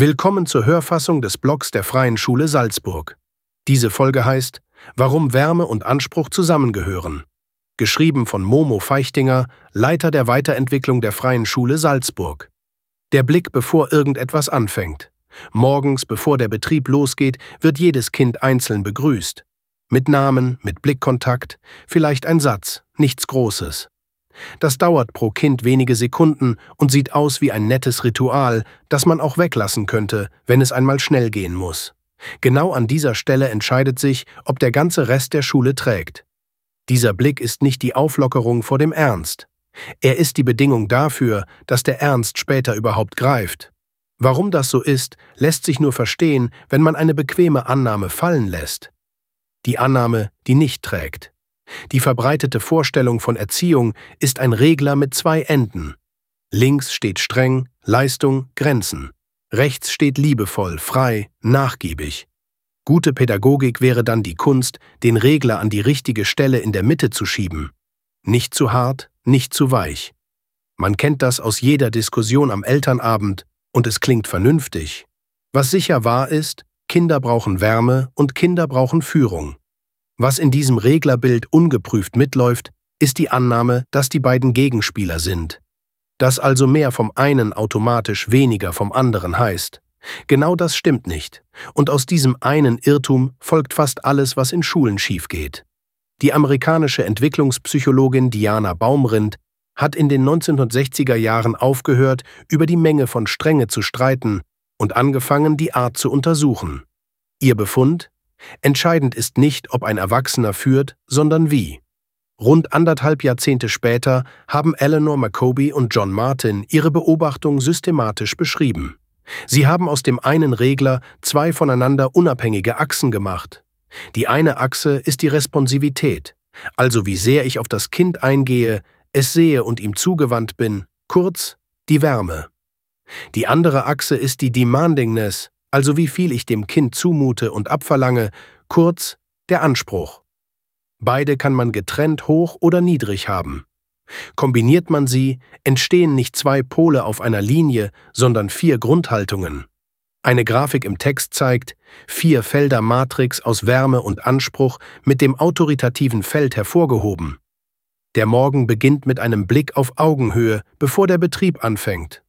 Willkommen zur Hörfassung des Blogs der Freien Schule Salzburg. Diese Folge heißt Warum Wärme und Anspruch zusammengehören. Geschrieben von Momo Feichtinger, Leiter der Weiterentwicklung der Freien Schule Salzburg. Der Blick, bevor irgendetwas anfängt. Morgens, bevor der Betrieb losgeht, wird jedes Kind einzeln begrüßt. Mit Namen, mit Blickkontakt, vielleicht ein Satz, nichts Großes. Das dauert pro Kind wenige Sekunden und sieht aus wie ein nettes Ritual, das man auch weglassen könnte, wenn es einmal schnell gehen muss. Genau an dieser Stelle entscheidet sich, ob der ganze Rest der Schule trägt. Dieser Blick ist nicht die Auflockerung vor dem Ernst. Er ist die Bedingung dafür, dass der Ernst später überhaupt greift. Warum das so ist, lässt sich nur verstehen, wenn man eine bequeme Annahme fallen lässt. Die Annahme, die nicht trägt. Die verbreitete Vorstellung von Erziehung ist ein Regler mit zwei Enden. Links steht streng, Leistung, Grenzen. Rechts steht liebevoll, frei, nachgiebig. Gute Pädagogik wäre dann die Kunst, den Regler an die richtige Stelle in der Mitte zu schieben. Nicht zu hart, nicht zu weich. Man kennt das aus jeder Diskussion am Elternabend und es klingt vernünftig. Was sicher wahr ist, Kinder brauchen Wärme und Kinder brauchen Führung. Was in diesem Reglerbild ungeprüft mitläuft, ist die Annahme, dass die beiden Gegenspieler sind. Dass also mehr vom einen automatisch weniger vom anderen heißt. Genau das stimmt nicht. Und aus diesem einen Irrtum folgt fast alles, was in Schulen schief geht. Die amerikanische Entwicklungspsychologin Diana Baumrind hat in den 1960er Jahren aufgehört, über die Menge von Strenge zu streiten und angefangen, die Art zu untersuchen. Ihr Befund? Entscheidend ist nicht, ob ein Erwachsener führt, sondern wie. Rund 1,5 Jahrzehnte später haben Eleanor McCoby und John Martin ihre Beobachtung systematisch beschrieben. Sie haben aus dem einen Regler zwei voneinander unabhängige Achsen gemacht. Die eine Achse ist die Responsivität, also wie sehr ich auf das Kind eingehe, es sehe und ihm zugewandt bin, kurz die Wärme. Die andere Achse ist die Demandingness, also wie viel ich dem Kind zumute und abverlange, kurz der Anspruch. Beide kann man getrennt hoch oder niedrig haben. Kombiniert man sie, entstehen nicht zwei Pole auf einer Linie, sondern 4 Grundhaltungen. Eine Grafik im Text zeigt 4 Felder Matrix aus Wärme und Anspruch mit dem autoritativen Feld hervorgehoben. Der Morgen beginnt mit einem Blick auf Augenhöhe, bevor der Betrieb anfängt.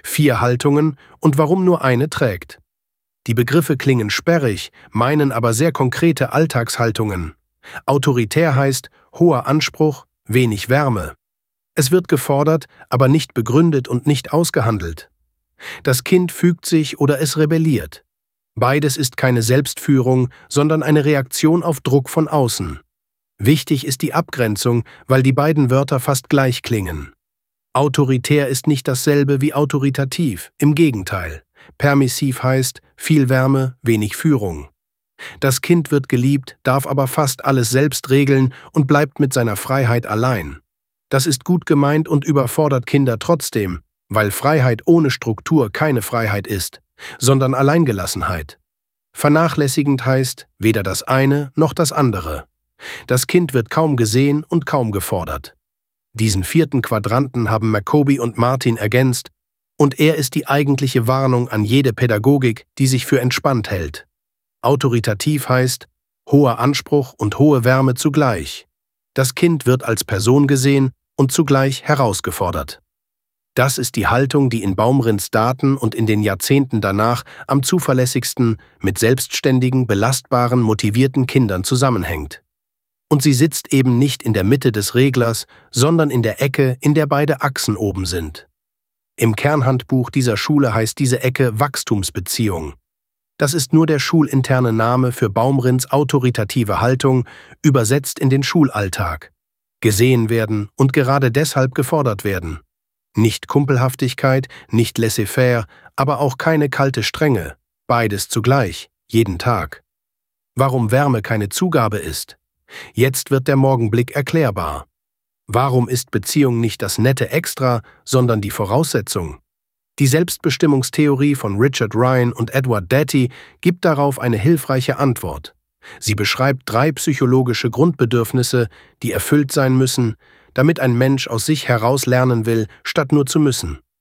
4 Haltungen und warum nur eine trägt. Die Begriffe klingen sperrig, meinen aber sehr konkrete Alltagshaltungen. Autoritär heißt hoher Anspruch, wenig Wärme. Es wird gefordert, aber nicht begründet und nicht ausgehandelt. Das Kind fügt sich oder es rebelliert. Beides ist keine Selbstführung, sondern eine Reaktion auf Druck von außen. Wichtig ist die Abgrenzung, weil die beiden Wörter fast gleich klingen. Autoritär ist nicht dasselbe wie autoritativ, im Gegenteil. Permissiv heißt viel Wärme, wenig Führung. Das Kind wird geliebt, darf aber fast alles selbst regeln und bleibt mit seiner Freiheit allein. Das ist gut gemeint und überfordert Kinder trotzdem, weil Freiheit ohne Struktur keine Freiheit ist, sondern Alleingelassenheit. Vernachlässigend heißt weder das eine noch das andere. Das Kind wird kaum gesehen und kaum gefordert. Diesen 4. Quadranten haben McCoby und Martin ergänzt, und er ist die eigentliche Warnung an jede Pädagogik, die sich für entspannt hält. Autoritativ heißt hoher Anspruch und hohe Wärme zugleich. Das Kind wird als Person gesehen und zugleich herausgefordert. Das ist die Haltung, die in Baumrinds Daten und in den Jahrzehnten danach am zuverlässigsten mit selbstständigen, belastbaren, motivierten Kindern zusammenhängt. Und sie sitzt eben nicht in der Mitte des Reglers, sondern in der Ecke, in der beide Achsen oben sind. Im Kernhandbuch dieser Schule heißt diese Ecke Wachstumsbeziehung. Das ist nur der schulinterne Name für Baumrinds autoritative Haltung, übersetzt in den Schulalltag. Gesehen werden und gerade deshalb gefordert werden. Nicht Kumpelhaftigkeit, nicht laissez-faire, aber auch keine kalte Strenge. Beides zugleich, jeden Tag. Warum Wärme keine Zugabe ist? Jetzt wird der Morgenblick erklärbar. Warum ist Beziehung nicht das nette Extra, sondern die Voraussetzung? Die Selbstbestimmungstheorie von Richard Ryan und Edward Dati gibt darauf eine hilfreiche Antwort. Sie beschreibt 3 psychologische Grundbedürfnisse, die erfüllt sein müssen, damit ein Mensch aus sich heraus lernen will, statt nur zu müssen.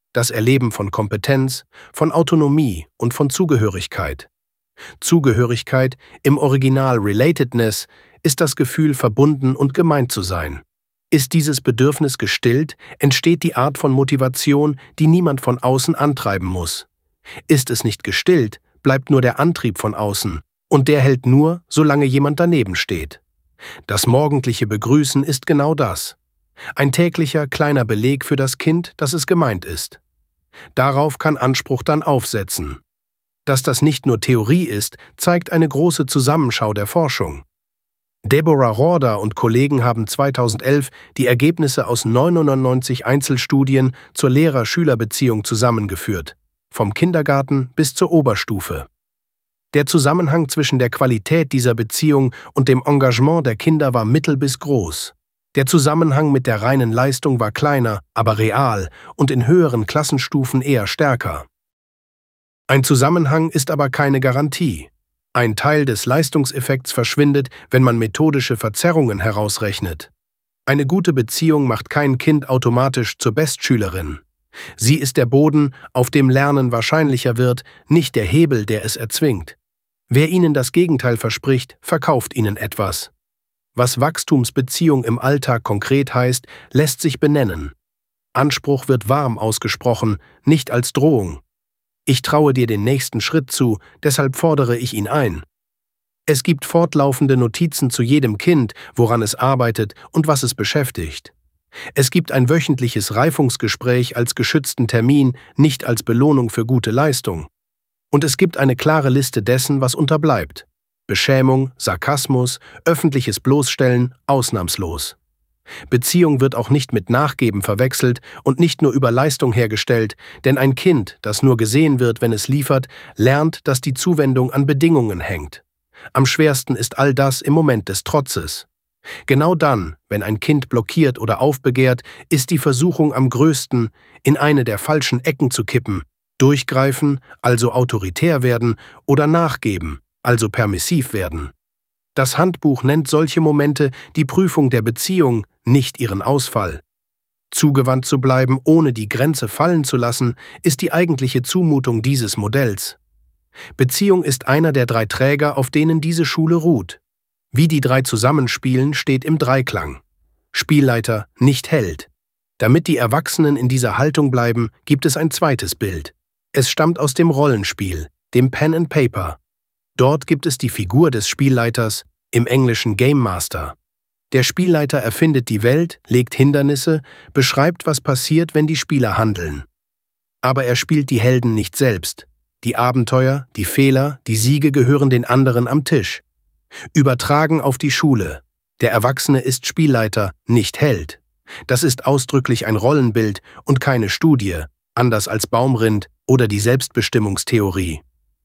das Erleben von Kompetenz, von Autonomie und von Zugehörigkeit. Zugehörigkeit, im Original Relatedness, ist das Gefühl, verbunden und gemeint zu sein. Ist dieses Bedürfnis gestillt, entsteht die Art von Motivation, die niemand von außen antreiben muss. Ist es nicht gestillt, bleibt nur der Antrieb von außen, und der hält nur, solange jemand daneben steht. Das morgendliche Begrüßen ist genau das. Ein täglicher, kleiner Beleg für das Kind, dass es gemeint ist. Darauf kann Anspruch dann aufsetzen. Dass das nicht nur Theorie ist, zeigt eine große Zusammenschau der Forschung. Deborah Roorda und Kollegen haben 2011 die Ergebnisse aus 99 Einzelstudien zur Lehrer-Schüler-Beziehung zusammengeführt, vom Kindergarten bis zur Oberstufe. Der Zusammenhang zwischen der Qualität dieser Beziehung und dem Engagement der Kinder war mittel bis groß. Der Zusammenhang mit der reinen Leistung war kleiner, aber real und in höheren Klassenstufen eher stärker. Ein Zusammenhang ist aber keine Garantie. Ein Teil des Leistungseffekts verschwindet, wenn man methodische Verzerrungen herausrechnet. Eine gute Beziehung macht kein Kind automatisch zur Bestschülerin. Sie ist der Boden, auf dem Lernen wahrscheinlicher wird, nicht der Hebel, der es erzwingt. Wer Ihnen das Gegenteil verspricht, verkauft Ihnen etwas. Was Wachstumsbeziehung im Alltag konkret heißt, lässt sich benennen. Anspruch wird warm ausgesprochen, nicht als Drohung. Ich traue dir den nächsten Schritt zu, deshalb fordere ich ihn ein. Es gibt fortlaufende Notizen zu jedem Kind, woran es arbeitet und was es beschäftigt. Es gibt ein wöchentliches Reifungsgespräch als geschützten Termin, nicht als Belohnung für gute Leistung. Und es gibt eine klare Liste dessen, was unterbleibt. Beschämung, Sarkasmus, öffentliches Bloßstellen, ausnahmslos. Beziehung wird auch nicht mit Nachgeben verwechselt und nicht nur über Leistung hergestellt, denn ein Kind, das nur gesehen wird, wenn es liefert, lernt, dass die Zuwendung an Bedingungen hängt. Am schwersten ist all das im Moment des Trotzes. Genau dann, wenn ein Kind blockiert oder aufbegehrt, ist die Versuchung am größten, in eine der falschen Ecken zu kippen, durchgreifen, also autoritär werden, oder nachgeben, also permissiv werden. Das Handbuch nennt solche Momente die Prüfung der Beziehung, nicht ihren Ausfall. Zugewandt zu bleiben, ohne die Grenze fallen zu lassen, ist die eigentliche Zumutung dieses Modells. Beziehung ist einer der 3 Träger, auf denen diese Schule ruht. Wie die 3 zusammenspielen, steht im Dreiklang. Spielleiter, nicht Held. Damit die Erwachsenen in dieser Haltung bleiben, gibt es ein zweites Bild. Es stammt aus dem Rollenspiel, dem Pen and Paper. Dort gibt es die Figur des Spielleiters, im Englischen Game Master. Der Spielleiter erfindet die Welt, legt Hindernisse, beschreibt, was passiert, wenn die Spieler handeln. Aber er spielt die Helden nicht selbst. Die Abenteuer, die Fehler, die Siege gehören den anderen am Tisch. Übertragen auf die Schule. Der Erwachsene ist Spielleiter, nicht Held. Das ist ausdrücklich ein Rollenbild und keine Studie, anders als Baumrind oder die Selbstbestimmungstheorie.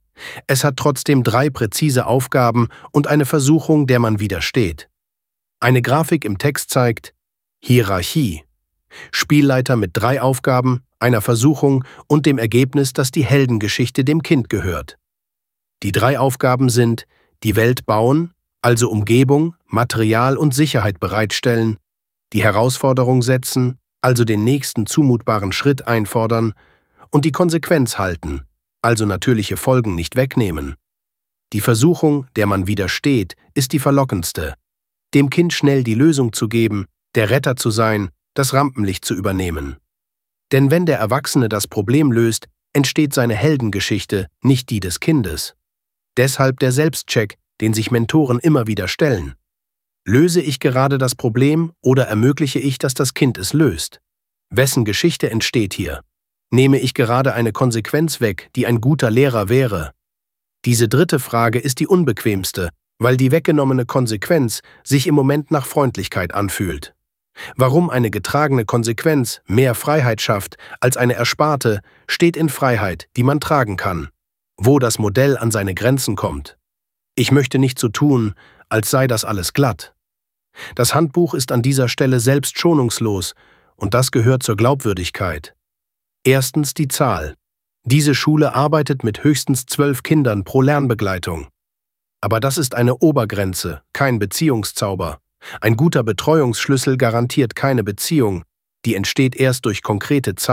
Es hat trotzdem 3 präzise Aufgaben und eine Versuchung, der man widersteht. Eine Grafik im Text zeigt Hierarchie. Spielleiter mit 3 Aufgaben, einer Versuchung und dem Ergebnis, dass die Heldengeschichte dem Kind gehört. Die 3 Aufgaben sind die Welt bauen, also Umgebung, Material und Sicherheit bereitstellen, die Herausforderung setzen, also den nächsten zumutbaren Schritt einfordern und die Konsequenz halten, also natürliche Folgen nicht wegnehmen. Die Versuchung, der man widersteht, ist die verlockendste. Dem Kind schnell die Lösung zu geben, der Retter zu sein, das Rampenlicht zu übernehmen. Denn wenn der Erwachsene das Problem löst, entsteht seine Heldengeschichte, nicht die des Kindes. Deshalb der Selbstcheck, den sich Mentoren immer wieder stellen. Löse ich gerade das Problem oder ermögliche ich, dass das Kind es löst? Wessen Geschichte entsteht hier? Nehme ich gerade eine Konsequenz weg, die ein guter Lehrer wäre? Diese 3. Frage ist die unbequemste, weil die weggenommene Konsequenz sich im Moment nach Freundlichkeit anfühlt. Warum eine getragene Konsequenz mehr Freiheit schafft als eine ersparte, steht in Freiheit, die man tragen kann. Wo das Modell an seine Grenzen kommt. Ich möchte nicht so tun, als sei das alles glatt. Das Handbuch ist an dieser Stelle selbst schonungslos und das gehört zur Glaubwürdigkeit. Erstens die Zahl. Diese Schule arbeitet mit höchstens 12 Kindern pro Lernbegleitung. Aber das ist eine Obergrenze, kein Beziehungszauber. Ein guter Betreuungsschlüssel garantiert keine Beziehung, die entsteht erst durch konkrete Zeit,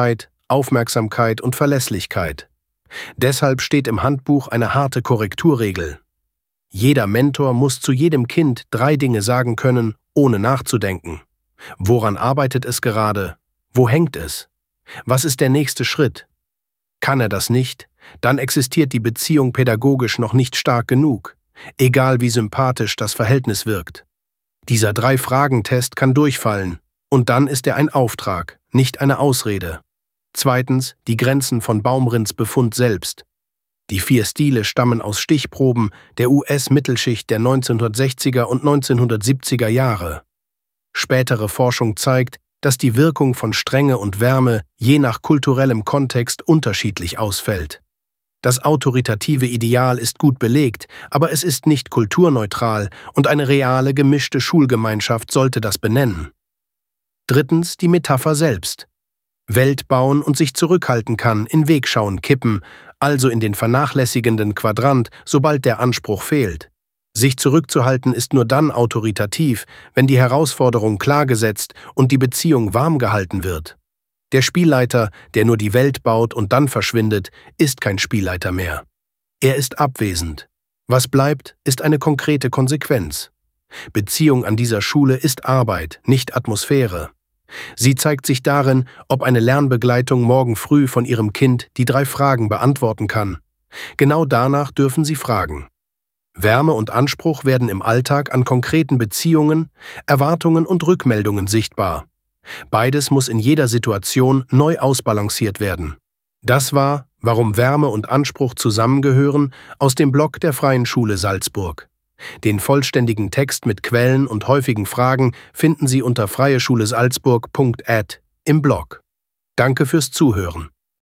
Aufmerksamkeit und Verlässlichkeit. Deshalb steht im Handbuch eine harte Korrekturregel. Jeder Mentor muss zu jedem Kind 3 Dinge sagen können, ohne nachzudenken. Woran arbeitet es gerade? Wo hängt es? Was ist der nächste Schritt? Kann er das nicht, dann existiert die Beziehung pädagogisch noch nicht stark genug, egal wie sympathisch das Verhältnis wirkt. Dieser 3-Fragen-Test kann durchfallen, und dann ist er ein Auftrag, nicht eine Ausrede. Zweitens, die Grenzen von Baumrinds Befund selbst. Die 4 Stile stammen aus Stichproben der US-Mittelschicht der 1960er und 1970er Jahre. Spätere Forschung zeigt, dass die Wirkung von Strenge und Wärme je nach kulturellem Kontext unterschiedlich ausfällt. Das autoritative Ideal ist gut belegt, aber es ist nicht kulturneutral und eine reale gemischte Schulgemeinschaft sollte das benennen. Drittens, die Metapher selbst. Welt bauen und sich zurückhalten kann, in Wegschauen kippen, also in den vernachlässigenden Quadrant, sobald der Anspruch fehlt. Sich zurückzuhalten ist nur dann autoritativ, wenn die Herausforderung klar gesetzt und die Beziehung warm gehalten wird. Der Spielleiter, der nur die Welt baut und dann verschwindet, ist kein Spielleiter mehr. Er ist abwesend. Was bleibt, ist eine konkrete Konsequenz. Beziehung an dieser Schule ist Arbeit, nicht Atmosphäre. Sie zeigt sich darin, ob eine Lernbegleitung morgen früh von ihrem Kind die 3 Fragen beantworten kann. Genau danach dürfen Sie fragen. Wärme und Anspruch werden im Alltag an konkreten Beziehungen, Erwartungen und Rückmeldungen sichtbar. Beides muss in jeder Situation neu ausbalanciert werden. Das war Warum Wärme und Anspruch zusammengehören aus dem Blog der Freien Schule Salzburg. Den vollständigen Text mit Quellen und häufigen Fragen finden Sie unter freieschule-salzburg.at im Blog. Danke fürs Zuhören.